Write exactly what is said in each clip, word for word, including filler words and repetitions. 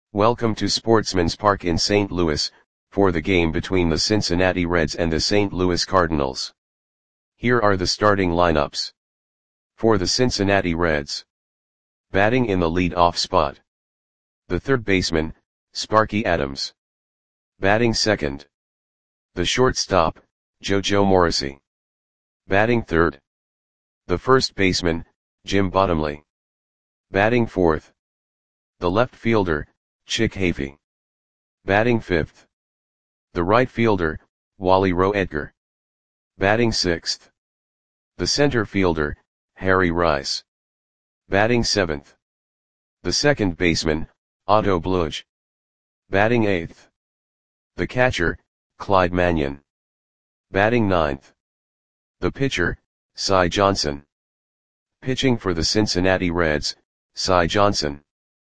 Welcome to Sportsman's Park in Saint Louis, for the game between the Cincinnati Reds and the Saint Louis Cardinals. Here are the starting lineups. For the Cincinnati Reds. Batting in the lead-off spot. The third baseman, Sparky Adams. Batting second. The shortstop, JoJo Morrissey. Batting third. The first baseman, Jim Bottomley. Batting fourth. The left fielder, Chick Hafey. Batting fifth. The right fielder, Wally Roe Edgar. Batting sixth. The center fielder, Harry Rice. Batting seventh. The second baseman, Otto Bluge. Batting eighth. The catcher, Clyde Mannion. Batting ninth. The pitcher, Cy Johnson. Pitching for the Cincinnati Reds, Cy Johnson.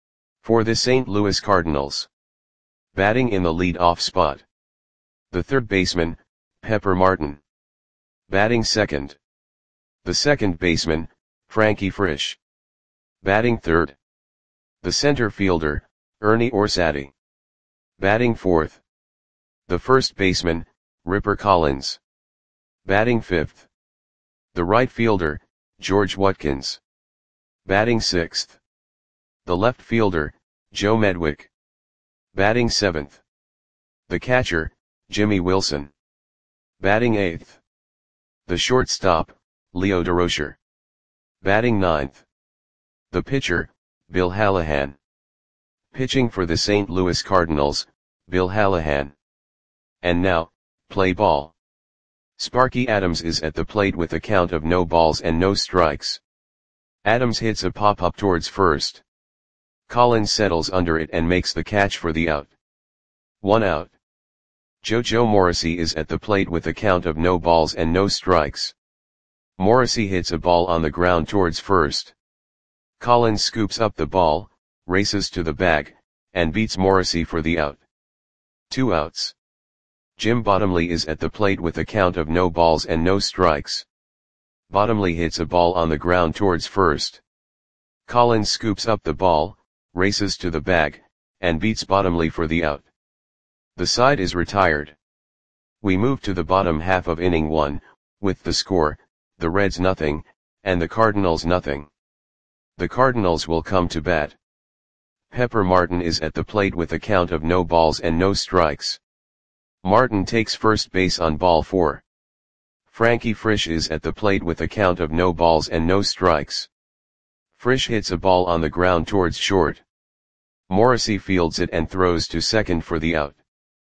For the Saint Louis Cardinals. Batting in the lead-off spot. The third baseman, Pepper Martin. Batting second. The second baseman, Frankie Frisch. Batting third. The center fielder, Ernie Orsatti. Batting fourth. The first baseman, Ripper Collins. Batting fifth. The right fielder, George Watkins. Batting sixth. The left fielder, Joe Medwick. Batting seventh. The catcher, Jimmy Wilson. Batting eighth. The shortstop, Leo Durocher. Batting ninth. The pitcher, Bill Hallahan. Pitching for the Saint Louis Cardinals, Bill Hallahan. And now, play ball. Sparky Adams is at the plate with a count of no balls and no strikes. Adams hits a pop-up towards first. Collins settles under it and makes the catch for the out. One out. JoJo Morrissey is at the plate with a count of no balls and no strikes. Morrissey hits a ball on the ground towards first. Collins scoops up the ball, races to the bag, and beats Morrissey for the out. Two outs. Jim Bottomley is at the plate with a count of no balls and no strikes. Bottomley hits a ball on the ground towards first. Collins scoops up the ball, races to the bag, and beats Bottomley for the out. The side is retired. We move to the bottom half of inning one, with the score, the Reds nothing, and the Cardinals nothing. The Cardinals will come to bat. Pepper Martin is at the plate with a count of no balls and no strikes. Martin takes first base on ball four. Frankie Frisch is at the plate with a count of no balls and no strikes. Frisch hits a ball on the ground towards short. Morrissey fields it and throws to second for the out.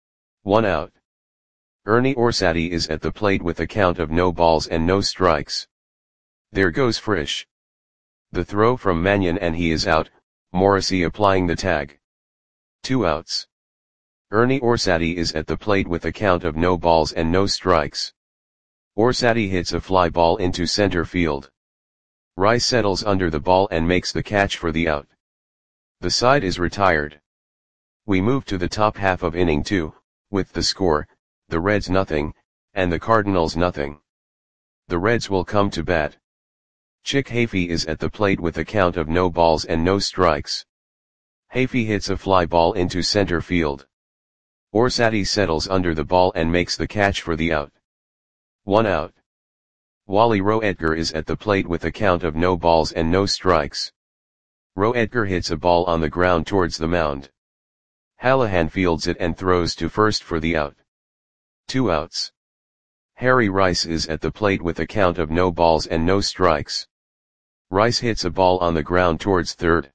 One out. Ernie Orsatti is at the plate with a count of no balls and no strikes. There goes Frisch. The throw from Mannion and he is out, Morrissey applying the tag. Two outs. Ernie Orsatti is at the plate with a count of no balls and no strikes. Orsatti hits a fly ball into center field. Rice settles under the ball and makes the catch for the out. The side is retired. We move to the top half of inning two, with the score, the Reds nothing, and the Cardinals nothing. The Reds will come to bat. Chick Hafey is at the plate with a count of no balls and no strikes. Hafey hits a fly ball into center field. Orsatti settles under the ball and makes the catch for the out. One out. Wally Roe Edgar is at the plate with a count of no balls and no strikes. Roe Edgar hits a ball on the ground towards the mound. Hallahan fields it and throws to first for the out. Two outs. Harry Rice is at the plate with a count of no balls and no strikes. Rice hits a ball on the ground towards third.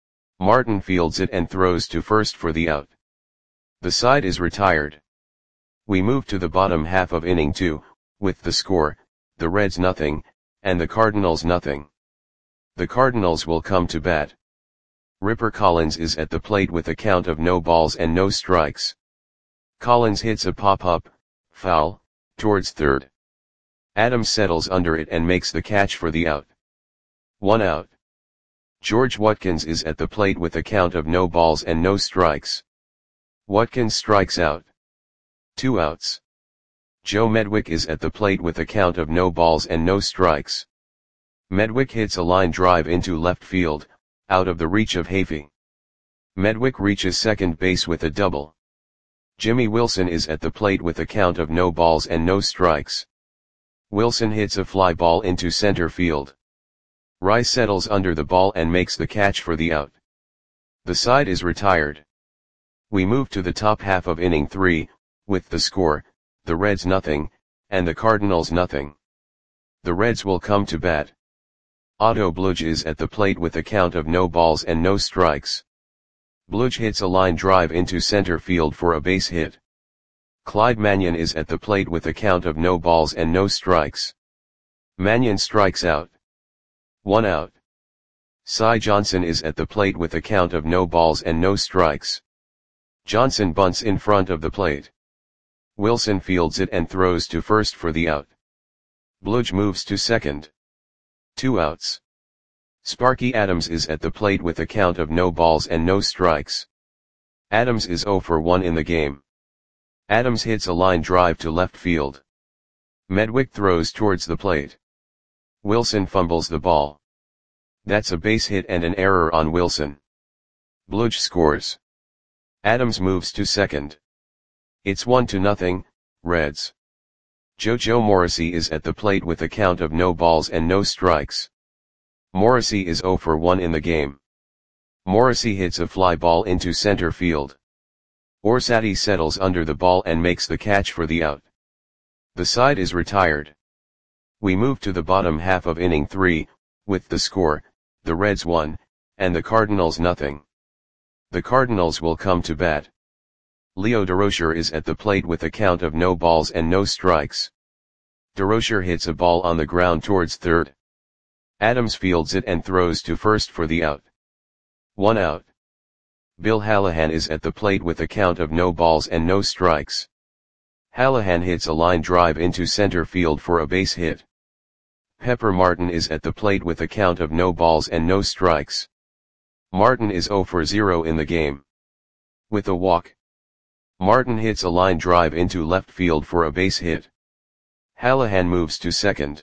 Martin fields it and throws to first for the out. The side is retired. We move to the bottom half of inning two, with the score, the Reds nothing, and the Cardinals nothing. The Cardinals will come to bat. Ripper Collins is at the plate with a count of no balls and no strikes. Collins hits a pop-up, foul, towards third. Adams settles under it and makes the catch for the out. One out. George Watkins is at the plate with a count of no balls and no strikes. Watkins strikes out. Two outs. Joe Medwick is at the plate with a count of no balls and no strikes. Medwick hits a line drive into left field, out of the reach of Hafey. Medwick reaches second base with a double. Jimmy Wilson is at the plate with a count of no balls and no strikes. Wilson hits a fly ball into center field. Rice settles under the ball and makes the catch for the out. The side is retired. We move to the top half of inning three, with the score, the Reds nothing, and the Cardinals nothing. The Reds will come to bat. Otto Bludge is at the plate with a count of no balls and no strikes. Bludge hits a line drive into center field for a base hit. Clyde Mannion is at the plate with a count of no balls and no strikes. Mannion strikes out. One out. Cy Johnson is at the plate with a count of no balls and no strikes. Johnson bunts in front of the plate. Wilson fields it and throws to first for the out. Bludge moves to second. Two outs. Sparky Adams is at the plate with a count of no balls and no strikes. Adams is oh for one in the game. Adams hits a line drive to left field. Medwick throws towards the plate. Wilson fumbles the ball. That's a base hit and an error on Wilson. Bludge scores. Adams moves to second. It's one to nothing, Reds. JoJo Morrissey is at the plate with a count of no balls and no strikes. Morrissey is oh for one in the game. Morrissey hits a fly ball into center field. Orsatti settles under the ball and makes the catch for the out. The side is retired. We move to the bottom half of inning three, with the score, the Reds one, and the Cardinals nothing. The Cardinals will come to bat. Leo Durocher is at the plate with a count of no balls and no strikes. Durocher hits a ball on the ground towards third. Adams fields it and throws to first for the out. One out. Bill Hallahan is at the plate with a count of no balls and no strikes. Hallahan hits a line drive into center field for a base hit. Pepper Martin is at the plate with a count of no balls and no strikes. Martin is oh for zero in the game. With a walk. Martin hits a line drive into left field for a base hit. Hallahan moves to second.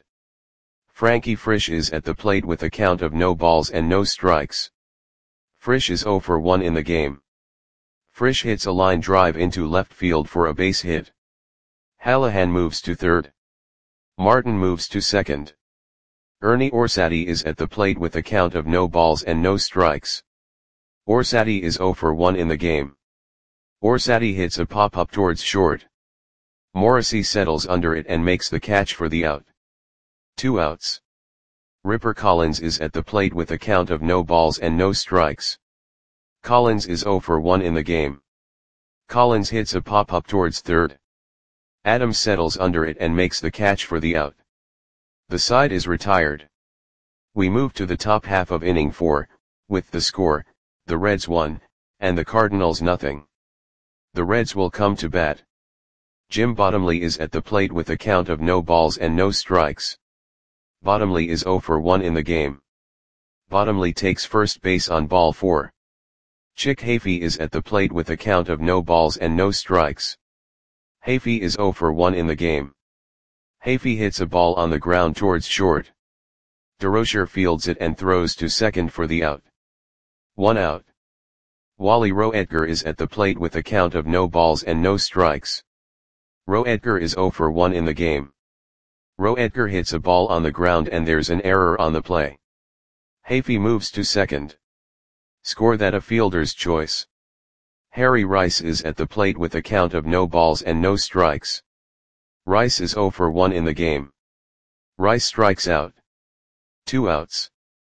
Frankie Frisch is at the plate with a count of no balls and no strikes. Frisch is oh for one in the game. Frisch hits a line drive into left field for a base hit. Hallahan moves to third. Martin moves to second. Ernie Orsatti is at the plate with a count of no balls and no strikes. Orsatti is oh for one in the game. Orsatti hits a pop-up towards short. Morrissey settles under it and makes the catch for the out. Two outs. Ripper Collins is at the plate with a count of no balls and no strikes. Collins is oh for one in the game. Collins hits a pop-up towards third. Adams settles under it and makes the catch for the out. The side is retired. We move to the top half of inning four, with the score, the Reds one, and the Cardinals nothing. The Reds will come to bat. Jim Bottomley is at the plate with a count of no balls and no strikes. Bottomley is oh for one in the game. Bottomley takes first base on ball four. Chick Hafey is at the plate with a count of no balls and no strikes. Hafey is oh for one in the game. Hafey hits a ball on the ground towards short. Durocher fields it and throws to second for the out. One out. Wally Roedger is at the plate with a count of no balls and no strikes. Roedger is oh for one in the game. Roedger hits a ball on the ground and there's an error on the play. Hafey moves to second. Score that a fielder's choice. Harry Rice is at the plate with a count of no balls and no strikes. Rice is oh for one in the game. Rice strikes out. Two outs.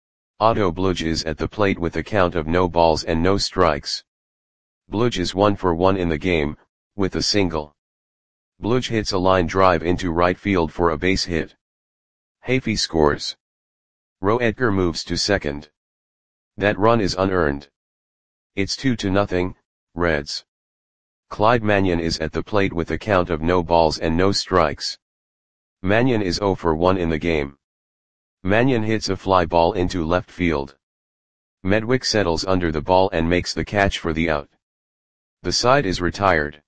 Otto Bludge is at the plate with a count of no balls and no strikes. Bludge is one for one in the game, with a single. Bludge hits a line drive into right field for a base hit. Hafey scores. Roedger moves to second. That run is unearned. It's two to nothing, Reds. Clyde Mannion is at the plate with a count of no balls and no strikes. Mannion is oh for one in the game. Mannion hits a fly ball into left field. Medwick settles under the ball and makes the catch for the out. The side is retired.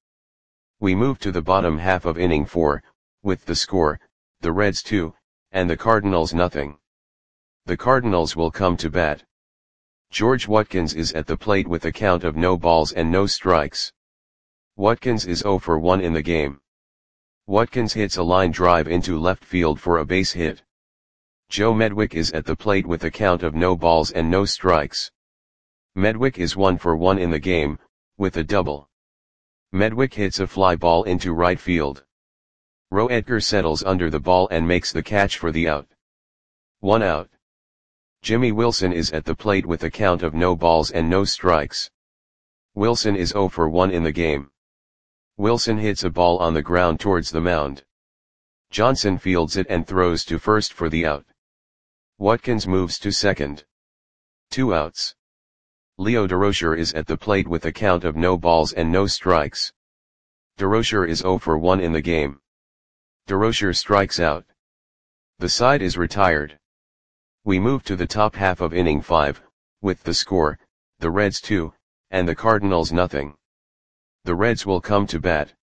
We move to the bottom half of inning four, with the score, the Reds two, and the Cardinals nothing. The Cardinals will come to bat. George Watkins is at the plate with a count of no balls and no strikes. Watkins is zero for one in the game. Watkins hits a line drive into left field for a base hit. Joe Medwick is at the plate with a count of no balls and no strikes. Medwick is one for one in the game, with a double. Medwick hits a fly ball into right field. Roe Edgar settles under the ball and makes the catch for the out. One out. Jimmy Wilson is at the plate with a count of no balls and no strikes. Wilson is zero for one in the game. Wilson hits a ball on the ground towards the mound. Johnson fields it and throws to first for the out. Watkins moves to second. Two outs. Leo Durocher is at the plate with a count of no balls and no strikes. Durocher is zero for one in the game. Durocher strikes out. The side is retired. We move to the top half of inning five, with the score, the Reds two, and the Cardinals nothing. The Reds will come to bat.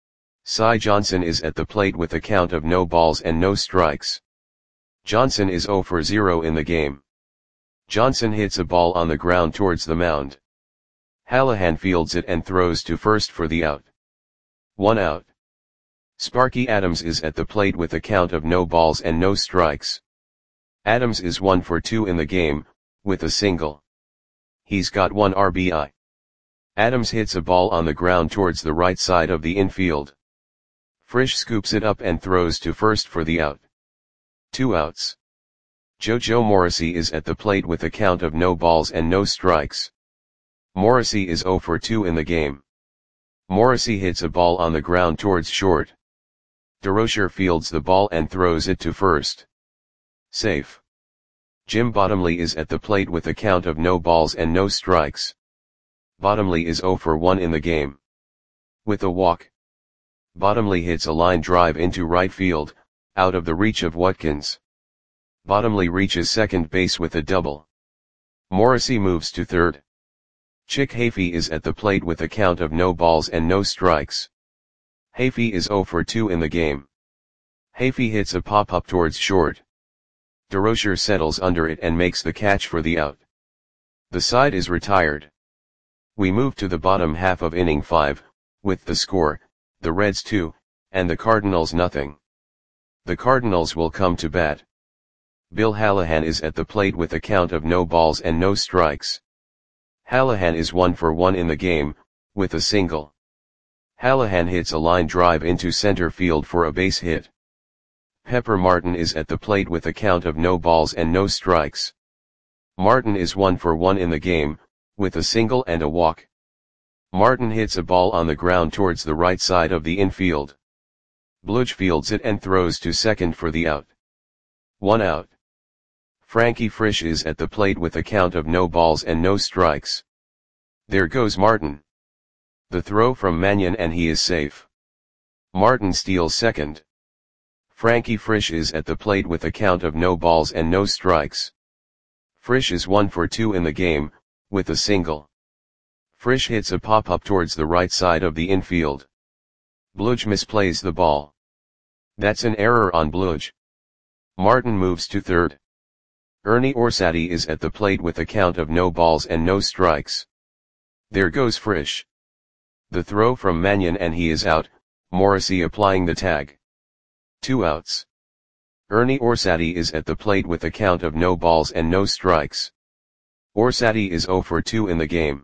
Cy Johnson is at the plate with a count of no balls and no strikes. Johnson is zero for zero in the game. Johnson hits a ball on the ground towards the mound. Hallahan fields it and throws to first for the out. One out. Sparky Adams is at the plate with a count of no balls and no strikes. Adams is one for two in the game, with a single. He's got one R B I. Adams hits a ball on the ground towards the right side of the infield. Frisch scoops it up and throws to first for the out. Two outs. JoJo Morrissey is at the plate with a count of no balls and no strikes. Morrissey is zero for two in the game. Morrissey hits a ball on the ground towards short. Durocher fields the ball and throws it to first. Safe. Jim Bottomley is at the plate with a count of no balls and no strikes. Bottomley is zero for one in the game. With a walk. Bottomley hits a line drive into right field, out of the reach of Watkins. Bottomley reaches second base with a double. Morrissey moves to third. Chick Hafey is at the plate with a count of no balls and no strikes. Hafey is zero for two in the game. Hafey hits a pop-up towards short. Durocher settles under it and makes the catch for the out. The side is retired. We move to the bottom half of inning five, with the score, the Reds two, and the Cardinals nothing. The Cardinals will come to bat. Bill Hallahan is at the plate with a count of no balls and no strikes. Hallahan is one for one in the game, with a single. Hallahan hits a line drive into center field for a base hit. Pepper Martin is at the plate with a count of no balls and no strikes. Martin is one for one in the game, with a single and a walk. Martin hits a ball on the ground towards the right side of the infield. Bludge fields it and throws to second for the out. One out. Frankie Frisch is at the plate with a count of no balls and no strikes. There goes Martin. The throw from Mannion and he is safe. Martin steals second. Frankie Frisch is at the plate with a count of no balls and no strikes. Frisch is one for two in the game, with a single. Frisch hits a pop-up towards the right side of the infield. Bludge misplays the ball. That's an error on Bludge. Martin moves to third. Ernie Orsatti is at the plate with a count of no balls and no strikes. There goes Frisch. The throw from Mannion and he is out, Morrissey applying the tag. Two outs. Ernie Orsatti is at the plate with a count of no balls and no strikes. Orsatti is zero for two in the game.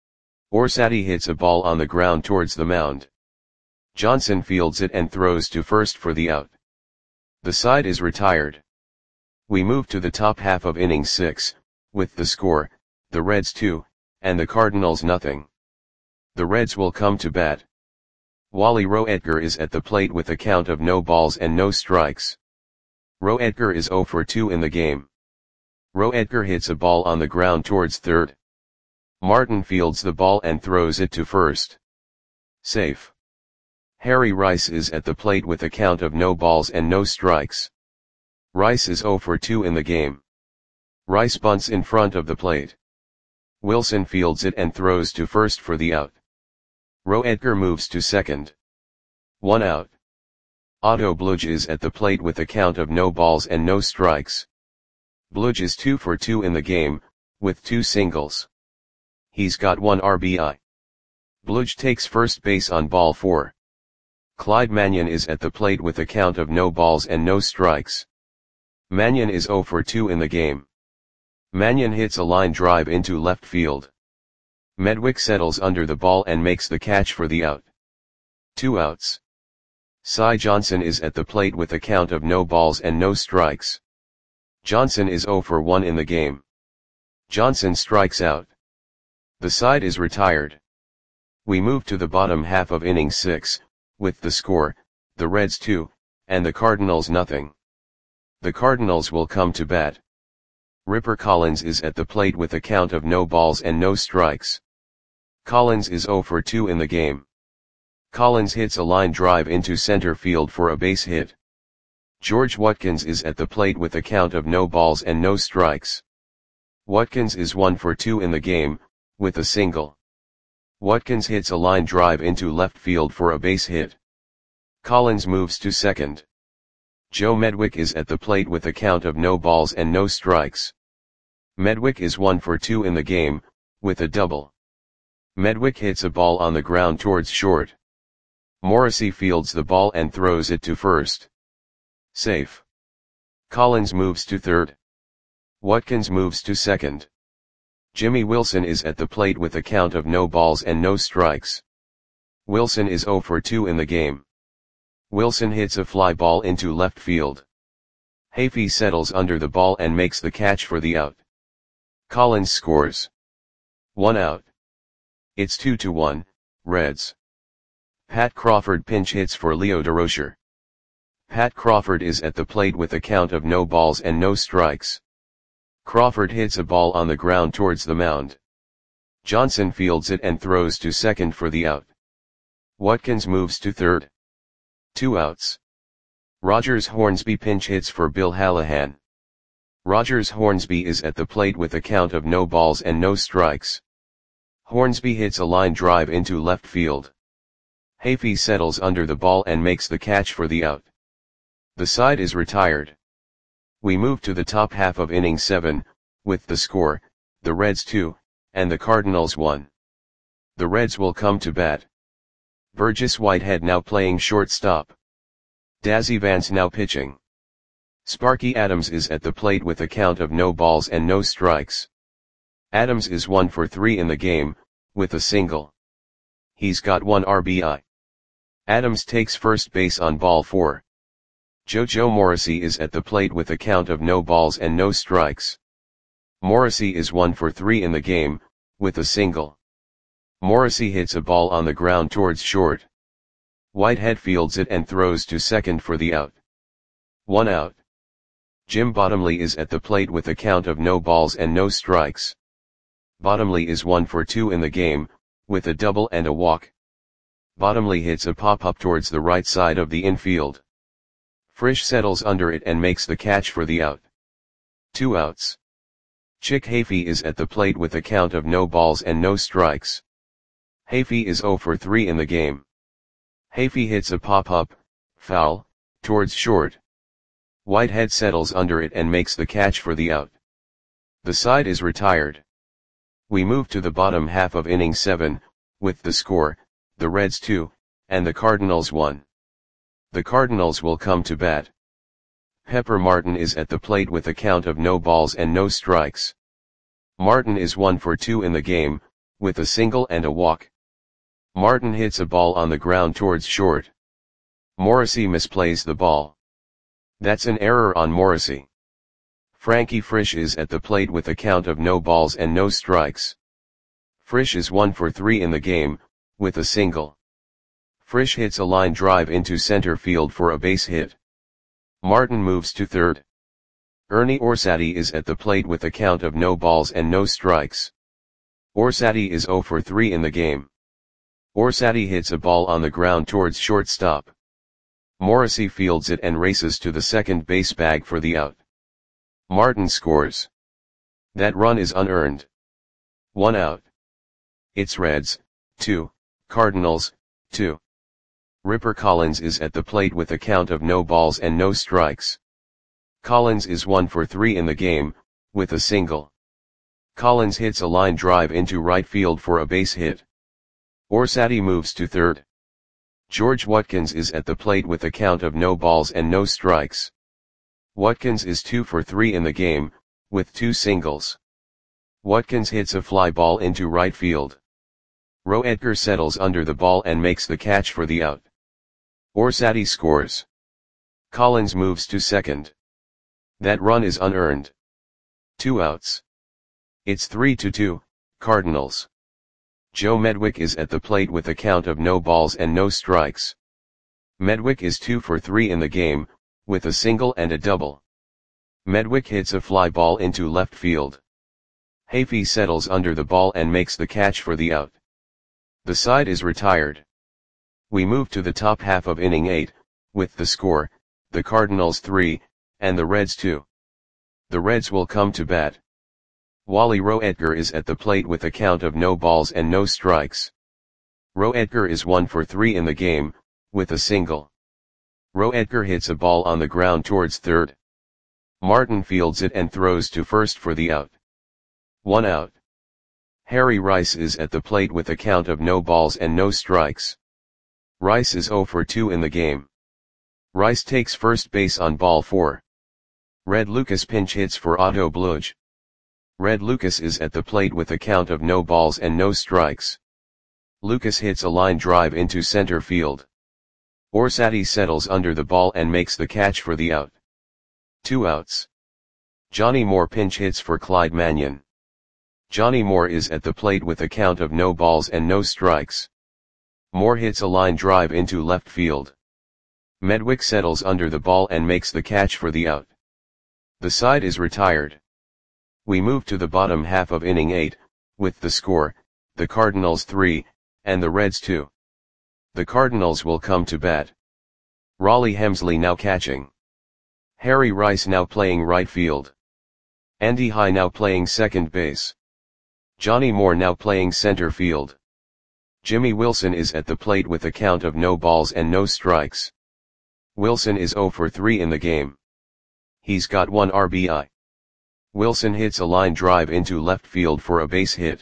Orsatti hits a ball on the ground towards the mound. Johnson fields it and throws to first for the out. The side is retired. We move to the top half of inning six, with the score, the Reds two, and the Cardinals nothing. The Reds will come to bat. Wally Roe Edgar is at the plate with a count of no balls and no strikes. Roe Edgar is zero for two in the game. Roe Edgar hits a ball on the ground towards third. Martin fields the ball and throws it to first. Safe. Harry Rice is at the plate with a count of no balls and no strikes. Rice is zero for two in the game. Rice bunts in front of the plate. Wilson fields it and throws to first for the out. Roe Edgar moves to second. One out. Otto Bludge is at the plate with a count of no balls and no strikes. Bludge is two for two in the game, with two singles. He's got one R B I. Bludge takes first base on ball four. Clyde Mannion is at the plate with a count of no balls and no strikes. Mannion is oh for two in the game. Mannion hits a line drive into left field. Medwick settles under the ball and makes the catch for the out. Two outs. Cy Johnson is at the plate with a count of no balls and no strikes. Johnson is oh for one in the game. Johnson strikes out. The side is retired. We move to the bottom half of inning six, with the score, the Reds two, and the Cardinals nothing. The Cardinals will come to bat. Ripper Collins is at the plate with a count of no balls and no strikes. Collins is oh for two in the game. Collins hits a line drive into center field for a base hit. George Watkins is at the plate with a count of no balls and no strikes. Watkins is one for two in the game, with a single. Watkins hits a line drive into left field for a base hit. Collins moves to second. Joe Medwick is at the plate with a count of no balls and no strikes. Medwick is one for two in the game, with a double. Medwick hits a ball on the ground towards short. Morrissey fields the ball and throws it to first. Safe. Collins moves to third. Watkins moves to second. Jimmy Wilson is at the plate with a count of no balls and no strikes. Wilson is oh for two in the game. Wilson hits a fly ball into left field. Hafey settles under the ball and makes the catch for the out. Collins scores. One out. It's two to one, Reds. Pat Crawford pinch hits for Leo Durocher. Pat Crawford is at the plate with a count of no balls and no strikes. Crawford hits a ball on the ground towards the mound. Johnson fields it and throws to second for the out. Watkins moves to third. Two outs. Rogers Hornsby pinch hits for Bill Hallahan. Rogers Hornsby is at the plate with a count of no balls and no strikes. Hornsby hits a line drive into left field. Hafey settles under the ball and makes the catch for the out. The side is retired. We move to the top half of inning seven, with the score, the Reds two, and the Cardinals one. The Reds will come to bat. Burgess Whitehead now playing shortstop. Dazzy Vance now pitching. Sparky Adams is at the plate with a count of no balls and no strikes. Adams is one for three in the game, with a single. He's got one R B I. Adams takes first base on ball four. JoJo Morrissey is at the plate with a count of no balls and no strikes. Morrissey is one for three in the game, with a single. Morrissey hits a ball on the ground towards short. Whitehead fields it and throws to second for the out. One out. Jim Bottomley is at the plate with a count of no balls and no strikes. Bottomley is one for two in the game, with a double and a walk. Bottomley hits a pop-up towards the right side of the infield. Frisch settles under it and makes the catch for the out. Two outs. Chick Hafey is at the plate with a count of no balls and no strikes. Hafey is oh for three in the game. Hafey hits a pop-up, foul, towards short. Whitehead settles under it and makes the catch for the out. The side is retired. We move to the bottom half of inning seven, with the score, the Reds two, and the Cardinals one. The Cardinals will come to bat. Pepper Martin is at the plate with a count of no balls and no strikes. Martin is one for two in the game, with a single and a walk. Martin hits a ball on the ground towards short. Morrissey misplays the ball. That's an error on Morrissey. Frankie Frisch is at the plate with a count of no balls and no strikes. Frisch is one for three in the game, with a single. Frisch hits a line drive into center field for a base hit. Martin moves to third. Ernie Orsatti is at the plate with a count of no balls and no strikes. Orsatti is oh for three in the game. Orsatti hits a ball on the ground towards shortstop. Morrissey fields it and races to the second base bag for the out. Martin scores. That run is unearned. One out. It's Reds, two, Cardinals, two. Ripper Collins is at the plate with a count of no balls and no strikes. Collins is one for three in the game, with a single. Collins hits a line drive into right field for a base hit. Orsatti moves to third. George Watkins is at the plate with a count of no balls and no strikes. Watkins is two for three in the game, with two singles. Watkins hits a fly ball into right field. Roe Edgar settles under the ball and makes the catch for the out. Orsatti scores. Collins moves to second. That run is unearned. Two outs. It's three to two, Cardinals. Joe Medwick is at the plate with a count of no balls and no strikes. Medwick is two for three in the game, with a single and a double. Medwick hits a fly ball into left field. Hafey settles under the ball and makes the catch for the out. The side is retired. We move to the top half of inning eight, with the score, the Cardinals three, and the Reds two. The Reds will come to bat. Wally Roe Edgar is at the plate with a count of no balls and no strikes. Roe Edgar is one for three in the game, with a single. Roe Edgar hits a ball on the ground towards third. Martin fields it and throws to first for the out. One out. Harry Rice is at the plate with a count of no balls and no strikes. Rice is zero for two in the game. Rice takes first base on ball four. Red Lucas pinch hits for Otto Bludge. Red Lucas is at the plate with a count of no balls and no strikes. Lucas hits a line drive into center field. Orsatti settles under the ball and makes the catch for the out. Two outs. Johnny Moore pinch hits for Clyde Mannion. Johnny Moore is at the plate with a count of no balls and no strikes. Moore hits a line drive into left field. Medwick settles under the ball and makes the catch for the out. The side is retired. We move to the bottom half of inning eight, with the score, the Cardinals three, and the Reds two. The Cardinals will come to bat. Raleigh Hemsley now catching. Harry Rice now playing right field. Andy High now playing second base. Johnny Moore now playing center field. Jimmy Wilson is at the plate with a count of no balls and no strikes. Wilson is zero for three in the game. He's got one R B I. Wilson hits a line drive into left field for a base hit.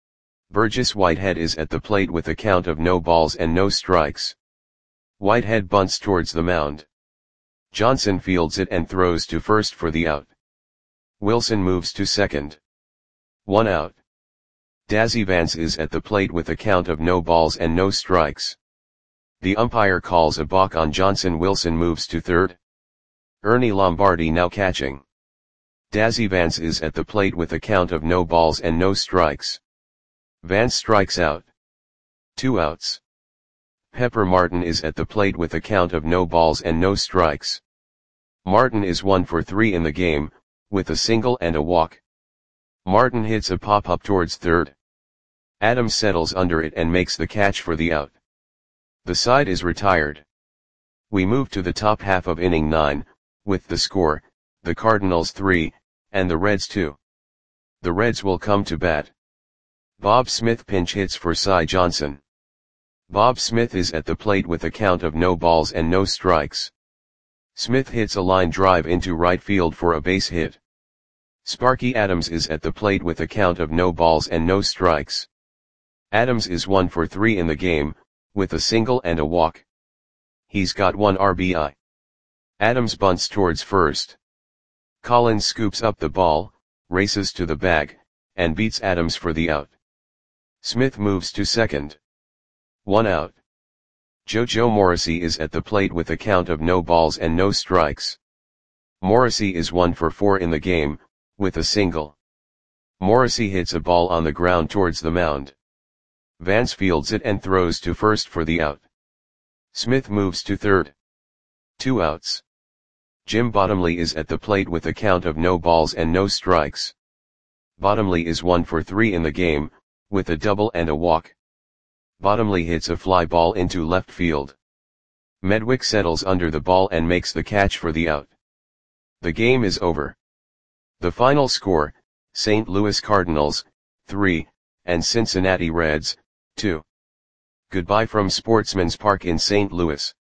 Burgess Whitehead is at the plate with a count of no balls and no strikes. Whitehead bunts towards the mound. Johnson fields it and throws to first for the out. Wilson moves to second. One out. Dazzy Vance is at the plate with a count of no balls and no strikes. The umpire calls a balk on Johnson. Wilson moves to third. Ernie Lombardi now catching. Dazzy Vance is at the plate with a count of no balls and no strikes. Vance strikes out. Two outs. Pepper Martin is at the plate with a count of no balls and no strikes. Martin is one for three in the game, with a single and a walk. Martin hits a pop-up towards third. Adams settles under it and makes the catch for the out. The side is retired. We move to the top half of inning nine, with the score, the Cardinals three, and the Reds two. The Reds will come to bat. Bob Smith pinch hits for Cy Johnson. Bob Smith is at the plate with a count of no balls and no strikes. Smith hits a line drive into right field for a base hit. Sparky Adams is at the plate with a count of no balls and no strikes. Adams is one for three in the game, with a single and a walk. He's got one R B I. Adams bunts towards first. Collins scoops up the ball, races to the bag, and beats Adams for the out. Smith moves to second. One out. JoJo Morrissey is at the plate with a count of no balls and no strikes. Morrissey is one for four in the game, with a single. Morrissey hits a ball on the ground towards the mound. Vance fields it and throws to first for the out. Smith moves to third. Two outs. Jim Bottomley is at the plate with a count of no balls and no strikes. Bottomley is one for three in the game, with a double and a walk. Bottomley hits a fly ball into left field. Medwick settles under the ball and makes the catch for the out. The game is over. The final score, Saint Louis Cardinals, three, and Cincinnati Reds, two. Goodbye from Sportsman's Park in Saint Louis.